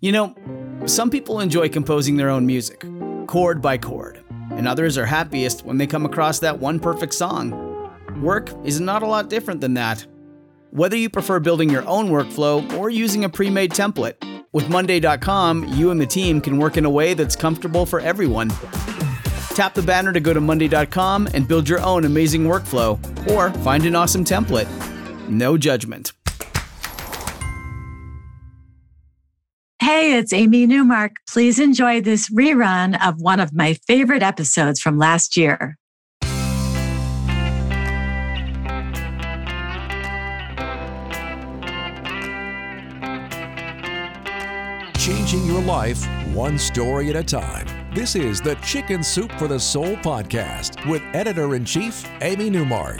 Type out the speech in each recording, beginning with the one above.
You know, some people enjoy composing their own music, chord by chord, and others are happiest when they come across that one perfect song. Work is not a lot different than that. Whether you prefer building your own workflow or using a pre-made template, with Monday.com, you and the team can work in a way that's comfortable for everyone. Tap the banner to go to Monday.com and build your own amazing workflow, or find an awesome template. No judgment. Hey, it's Amy Newmark. Please enjoy this rerun of one of my favorite episodes from last year. Changing your life one story at a time. This is the Chicken Soup for the Soul podcast with Editor-in-Chief Amy Newmark.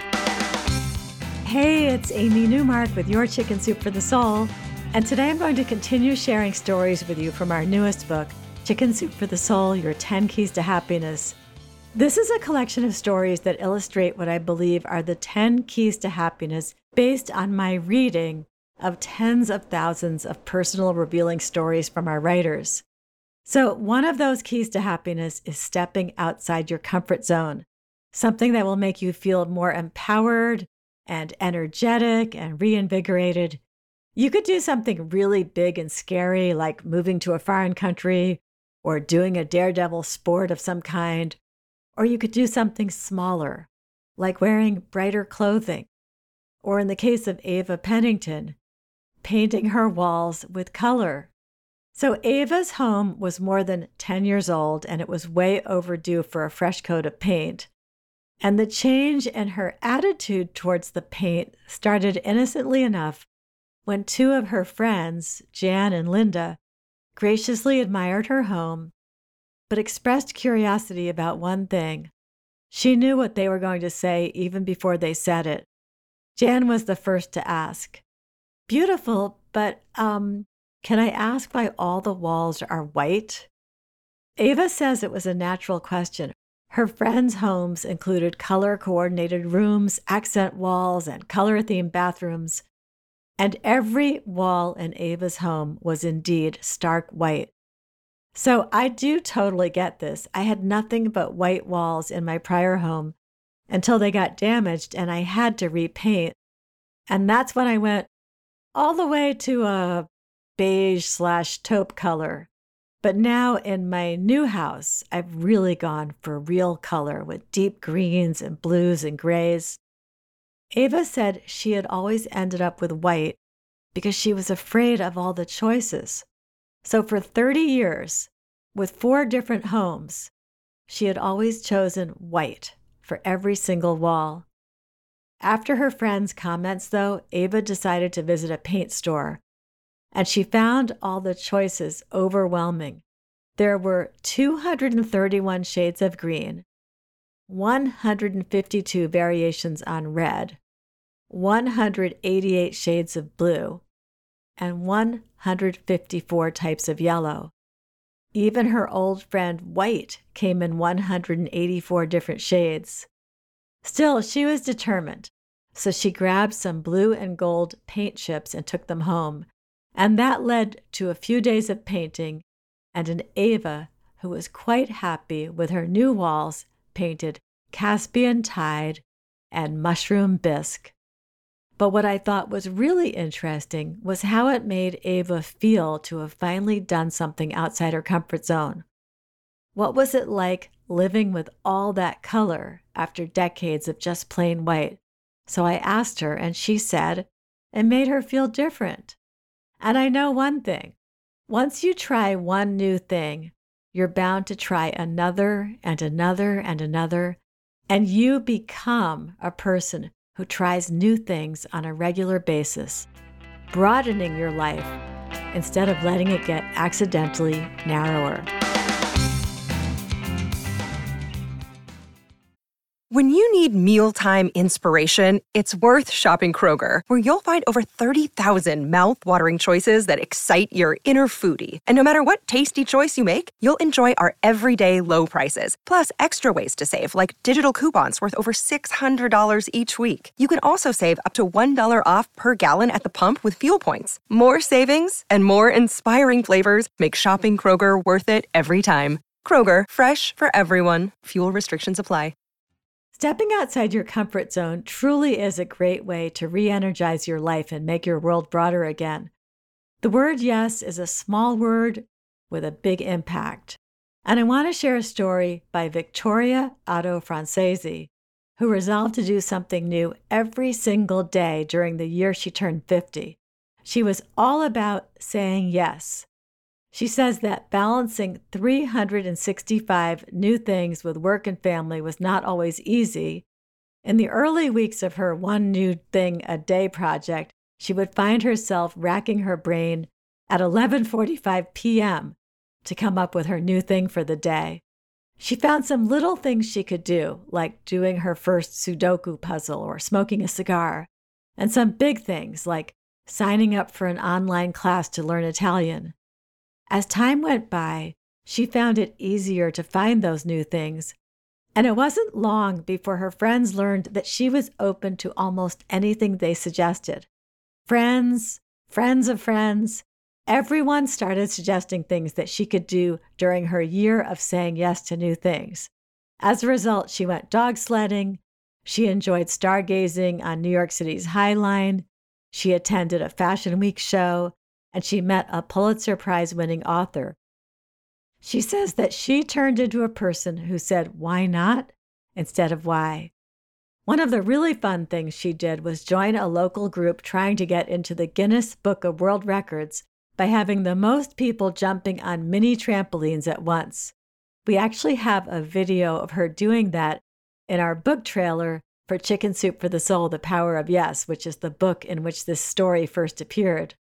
Hey, it's Amy Newmark with your Chicken Soup for the Soul. And today I'm going to continue sharing stories with you from our newest book, Chicken Soup for the Soul, Your 10 Keys to Happiness. This is a collection of stories that illustrate what I believe are the 10 keys to happiness based on my reading of tens of thousands of personal revealing stories from our writers. So one of those keys to happiness is stepping outside your comfort zone, something that will make you feel more empowered and energetic and reinvigorated. You could do something really big and scary, like moving to a foreign country or doing a daredevil sport of some kind, or you could do something smaller, like wearing brighter clothing, or in the case of Ava Pennington, painting her walls with color. So Ava's home was more than 10 years old, and it was way overdue for a fresh coat of paint. And the change in her attitude towards the paint started innocently enough when two of her friends, Jan and Linda, graciously admired her home, but expressed curiosity about one thing. She knew what they were going to say even before they said it. Jan was the first to ask, "Beautiful, but can I ask why all the walls are white?" Ava says it was a natural question. Her friends' homes included color-coordinated rooms, accent walls, and color-themed bathrooms. And every wall in Ava's home was indeed stark white. So I do totally get this. I had nothing but white walls in my prior home until they got damaged and I had to repaint. And that's when I went all the way to a beige/taupe color. But now in my new house, I've really gone for real color with deep greens and blues and grays. Ava said she had always ended up with white because she was afraid of all the choices. So for 30 years, with 4 different homes, she had always chosen white for every single wall. After her friends' comments, though, Ava decided to visit a paint store, and she found all the choices overwhelming. There were 231 shades of green, 152 variations on red, 188 shades of blue, and 154 types of yellow. Even her old friend white came in 184 different shades. Still, she was determined, so she grabbed some blue and gold paint chips and took them home, and that led to a few days of painting and an Ava who was quite happy with her new walls painted Caspian Tide and Mushroom Bisque. But what I thought was really interesting was how it made Ava feel to have finally done something outside her comfort zone. What was it like living with all that color after decades of just plain white? So I asked her, and she said it made her feel different. And I know one thing. Once you try one new thing, you're bound to try another and another and another, and you become a person who tries new things on a regular basis, broadening your life instead of letting it get accidentally narrower. When you need mealtime inspiration, it's worth shopping Kroger, where you'll find over 30,000 mouth-watering choices that excite your inner foodie. And no matter what tasty choice you make, you'll enjoy our everyday low prices, plus extra ways to save, like digital coupons worth over $600 each week. You can also save up to $1 off per gallon at the pump with fuel points. More savings and more inspiring flavors make shopping Kroger worth it every time. Kroger, fresh for everyone. Fuel restrictions apply. Stepping outside your comfort zone truly is a great way to re-energize your life and make your world broader again. The word yes is a small word with a big impact. And I want to share a story by Victoria Otto Francesi, who resolved to do something new every single day during the year she turned 50. She was all about saying yes. She says that balancing 365 new things with work and family was not always easy. In the early weeks of her one new thing a day project, she would find herself racking her brain at 11:45 p.m. to come up with her new thing for the day. She found some little things she could do, like doing her first Sudoku puzzle or smoking a cigar, and some big things like signing up for an online class to learn Italian. As time went by, she found it easier to find those new things, and it wasn't long before her friends learned that she was open to almost anything they suggested. Friends of friends, everyone started suggesting things that she could do during her year of saying yes to new things. As a result, she went dog sledding, she enjoyed stargazing on New York City's High Line, she attended a Fashion Week show, and she met a Pulitzer Prize-winning author. She says that she turned into a person who said, "Why not?" instead of "why." One of the really fun things she did was join a local group trying to get into the Guinness Book of World Records by having the most people jumping on mini trampolines at once. We actually have a video of her doing that in our book trailer for Chicken Soup for the Soul, The Power of Yes, which is the book in which this story first appeared.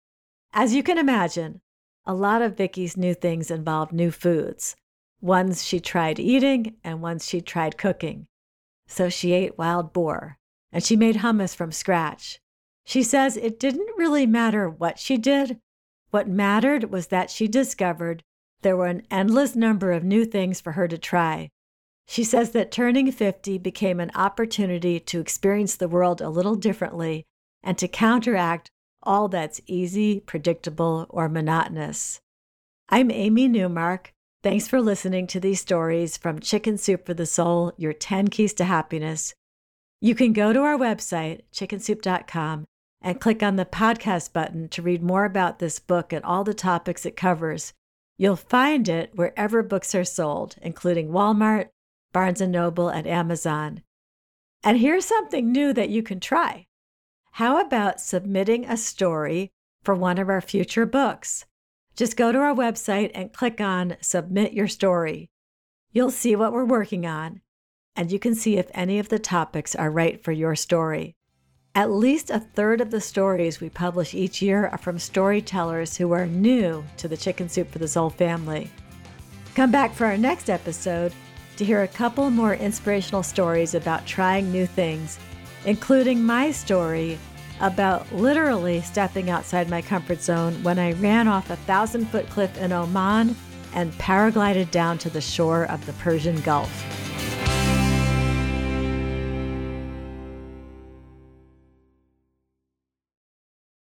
As you can imagine, a lot of Vicky's new things involved new foods, ones she tried eating and ones she tried cooking. So she ate wild boar, and she made hummus from scratch. She says it didn't really matter what she did. What mattered was that she discovered there were an endless number of new things for her to try. She says that turning 50 became an opportunity to experience the world a little differently and to counteract all that's easy, predictable, or monotonous. I'm Amy Newmark. Thanks for listening to these stories from Chicken Soup for the Soul, Your 10 Keys to Happiness. You can go to our website, chickensoup.com, and click on the podcast button to read more about this book and all the topics it covers. You'll find it wherever books are sold, including Walmart, Barnes & Noble, and Amazon. And here's something new that you can try. How about submitting a story for one of our future books? Just go to our website and click on Submit Your Story. You'll see what we're working on, and you can see if any of the topics are right for your story. At least a third of the stories we publish each year are from storytellers who are new to the Chicken Soup for the Soul family. Come back for our next episode to hear a couple more inspirational stories about trying new things, including my story about literally stepping outside my comfort zone when I ran off a 1,000-foot cliff in Oman and paraglided down to the shore of the Persian Gulf.